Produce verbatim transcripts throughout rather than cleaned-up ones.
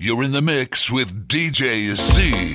You're in the mix with D J C.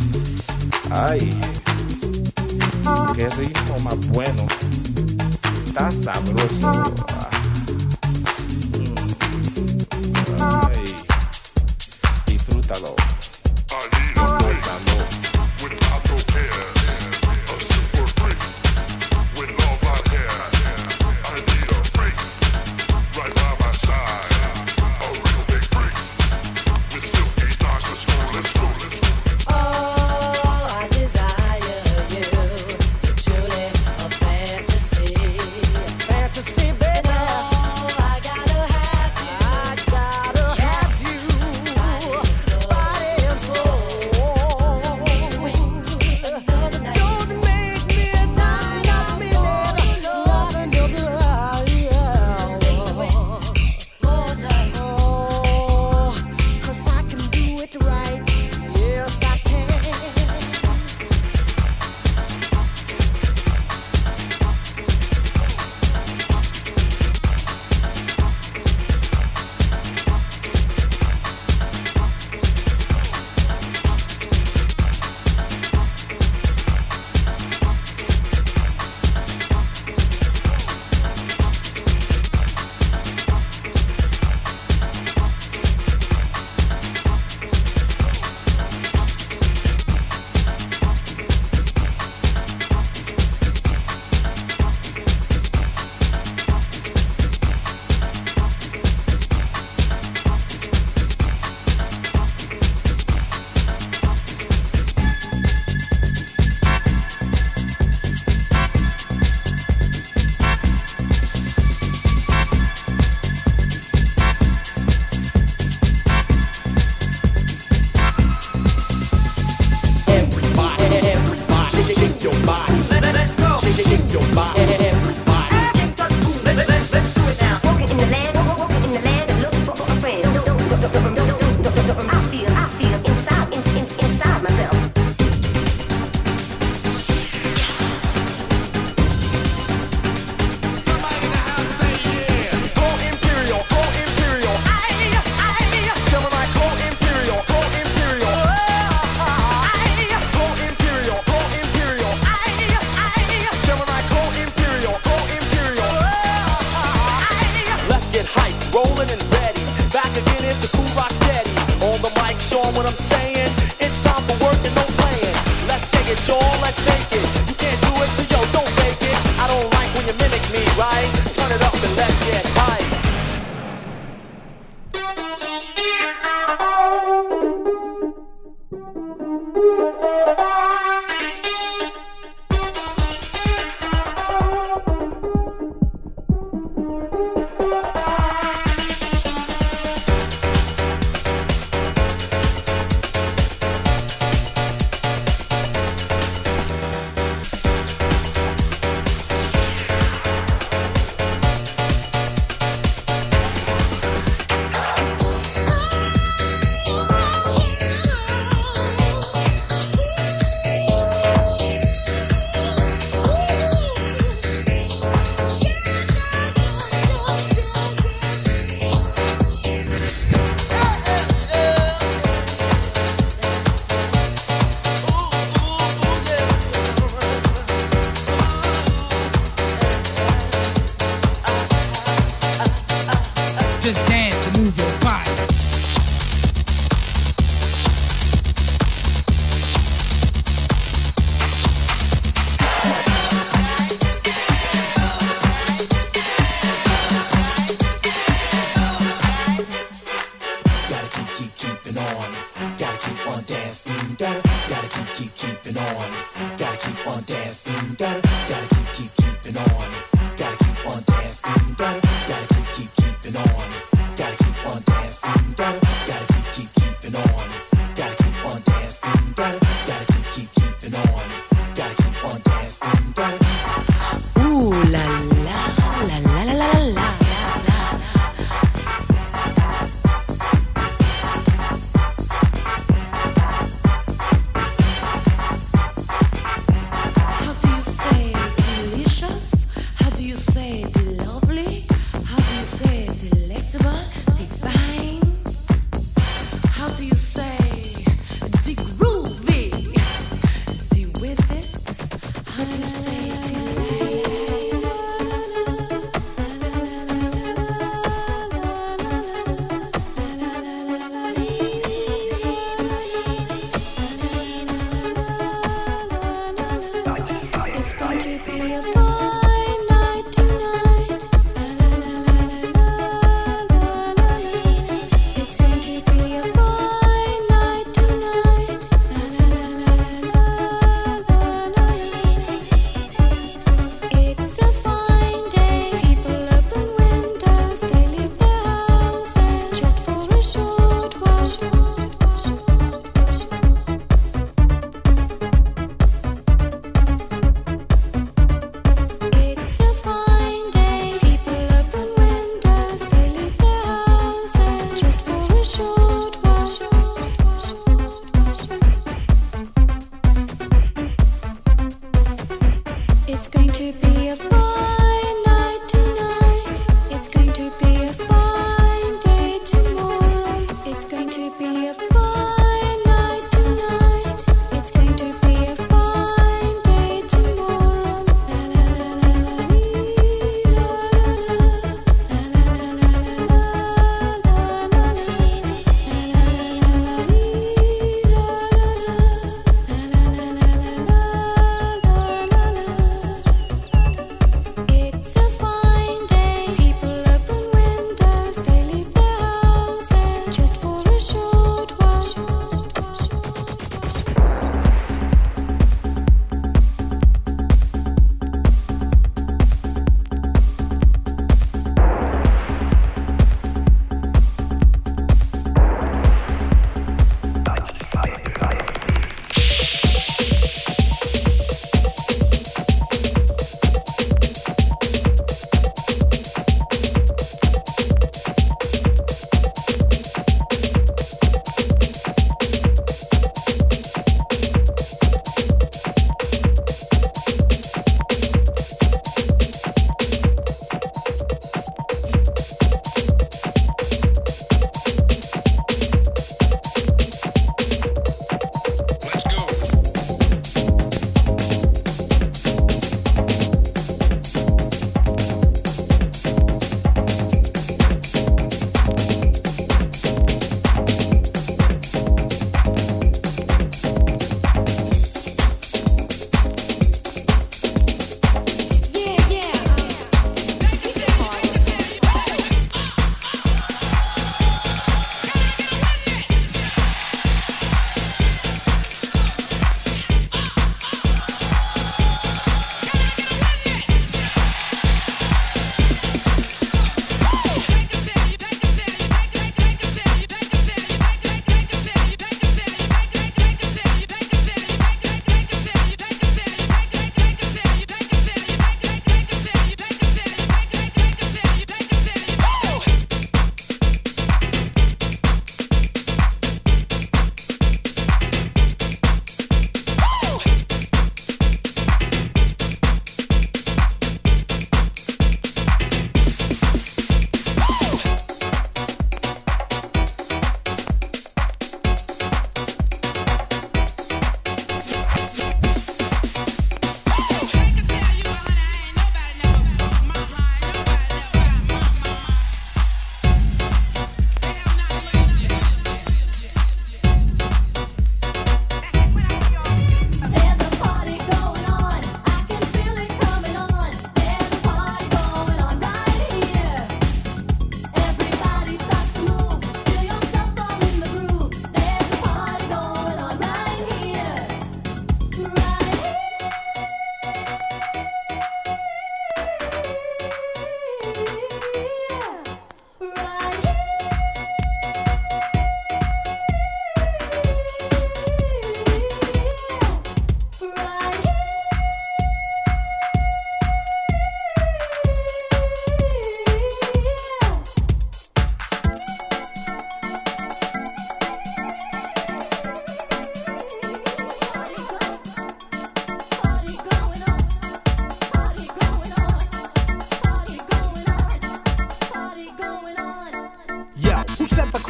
Ay, qué ritmo más bueno. está sabroso. Mm. Ay, disfrútalo. Gózalo. Just dance and move your body. Gotta keep, keep, keeping on. Gotta keep on dancing. Gotta, gotta keep, keep, keeping on. Gotta keep on dancing. Gotta, gotta keep, keep, keeping on. Gotta keep on dancing. Gotta, gotta keep, keep, keeping on.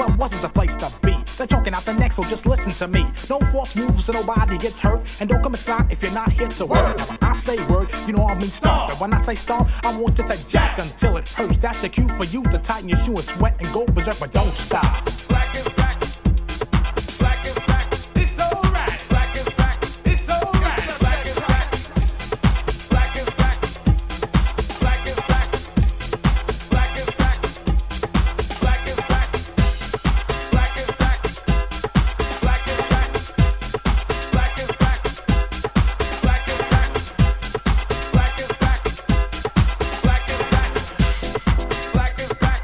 club wasn't the place to be. They're talking out the neck, so just listen to me. No false moves so nobody gets hurt. And don't come inside if you're not here to work. Now when I say word, you know I mean stop. And when I say stop, I want you to jack until it hurts. That's the cue for you to tighten your shoe and sweat and go berserk, but don't stop. Black is back. Black is back. It's alright. Black is back. It's alright. Black is back. Black is back. Black is back. Black is back. Black is back. Black is back. Black is back. Black is back. Black is back. Black is back. Black is back. Black is back.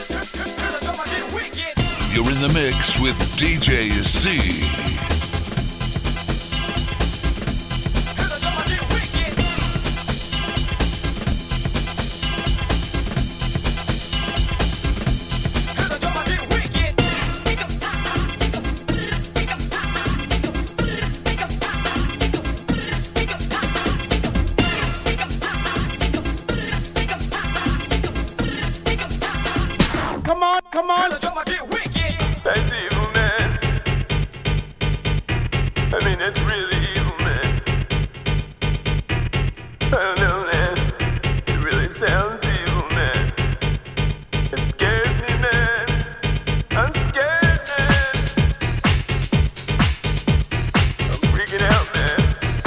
You're in the mix with D J C. Come on, come on. That's evil, man. I mean, that's really evil, man. I don't know, man. It really sounds evil, man. It scares me, man. I'm scared, man. I'm freaking out, man.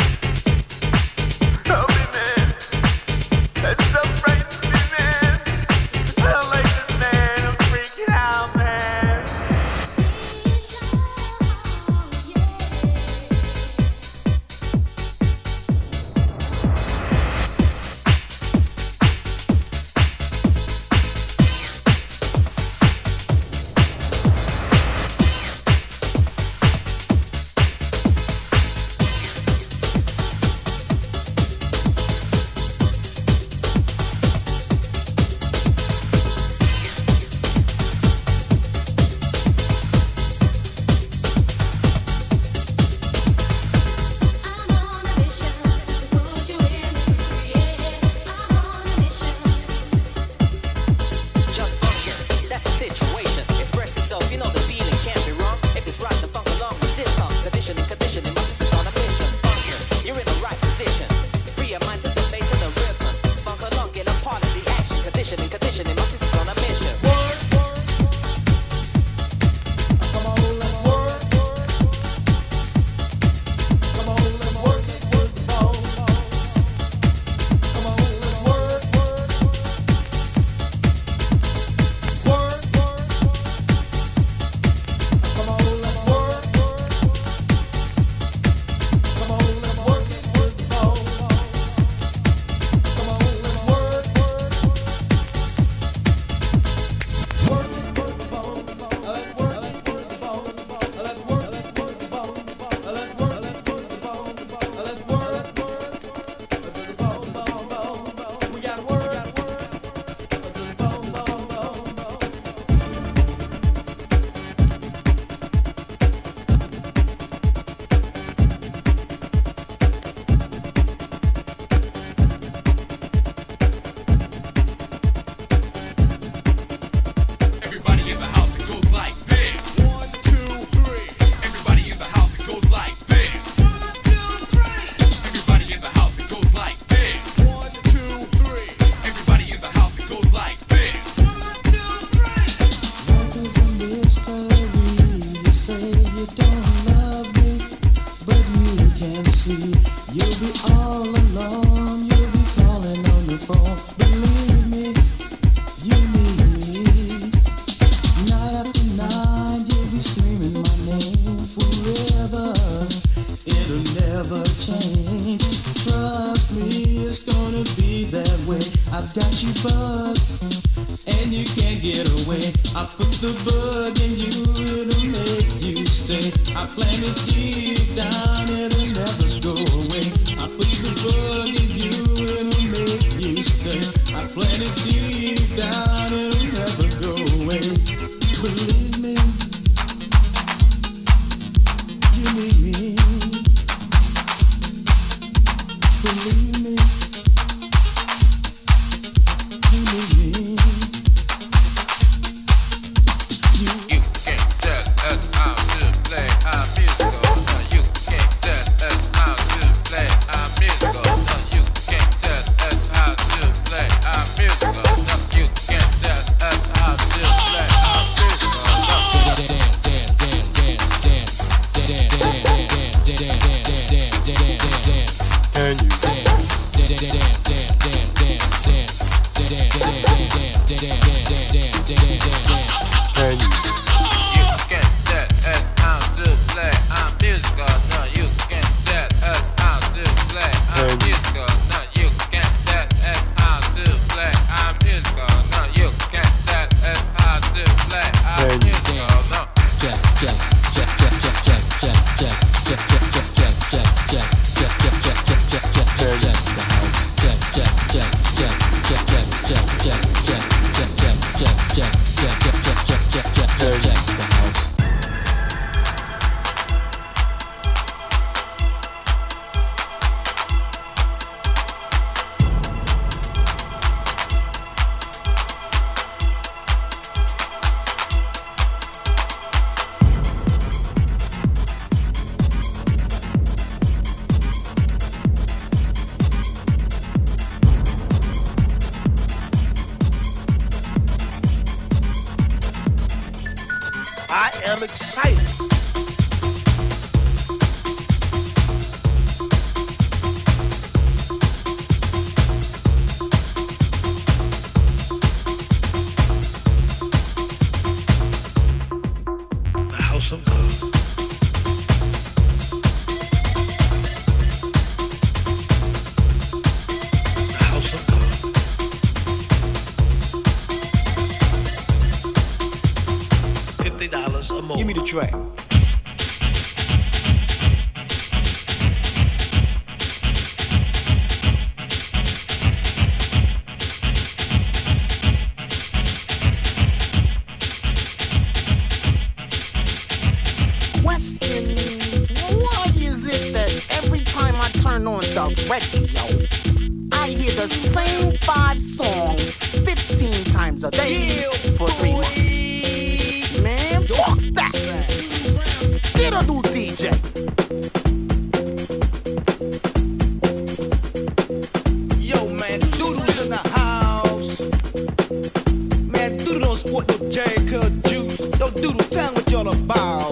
Help me, man. That's so frightening me, man. I don't like this, man. I'm freaking out, man. Just function, that's the situation. Express yourself, you know the feeling can't be wrong. If it's right, then funk along with this song. Conditioning, conditioning, my sister's on a mission. Function, you're in the right position. Free your mind to the bass and the rhythm. Funk along, get a part of the action. Conditioning, conditioning, my sister's on a mission. Come on, let's work. Come on, let's work it, work the ball. Come on, let's work, work. Work, work. Come on, let's work, work. Come on, let's work it, work the ball. Come on, let's work, work. Work it, work the ball. Let's work it, work the ball. Let's work, let's work the ball. Let's work, let's work the ball. Let's work, let's work the ball, ball, ball, ball. We gotta work, gotta work the ball, ball, ball, ball. Everybody in the house, it goes like this. One, two, three. Everybody in the house, it goes like this. One, two, three. Everybody in the house, it goes like this. One, two, three. Everybody in the house, it goes like this. One, two, three. Life is a mystery. You say you don't love me, but you can see you'll be all alone. You'll be calling on the phone. Believe me, you need me. Night after night, you'll be screaming my name forever. It'll never change. Trust me, it's gonna be that way. I've got you bugged, and you can't get away. I put the bug in you, it'll make you stay. I plant it deep down, it'll never go away. I put the bug in you, it'll make you stay. I plant it deep down, it'll never go away. Believe me, you need me. Believe me, you need me. You am excited. The house of love. The house of love. Fifty dollars or more. Give me the track. Question, why is it that every time I turn on the radio, I hear the same five songs fifteen times a day for three months? Man, fuck that! Get a new D J! Yo, man, Doodle's in the house. Man, Doodle don't sport no Jerry Curl juice. Yo, Doodle, tell me what y'all about.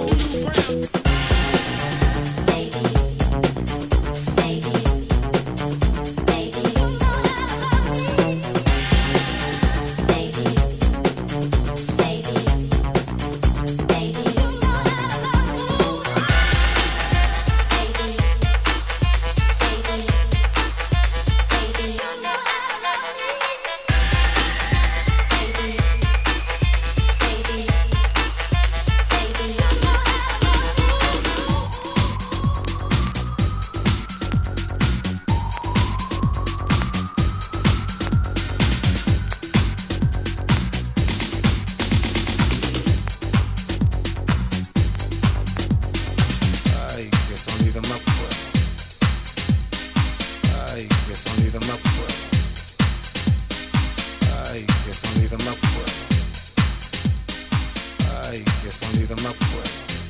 Ay, que sonido más bueno.